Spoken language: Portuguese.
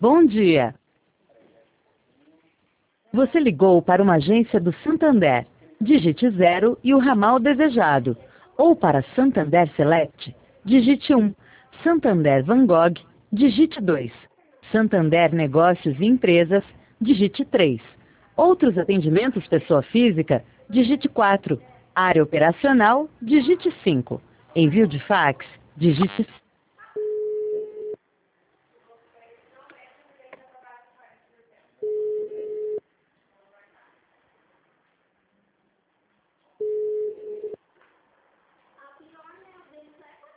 Bom dia. Você ligou para uma agência do Santander. Digite 0 e o ramal desejado. Ou para Santander Select, digite 1. Santander Van Gogh, digite 2. Santander Negócios e Empresas, digite 3. Outros atendimentos pessoa física, digite 4. Área operacional, digite 5. Envio de fax, digite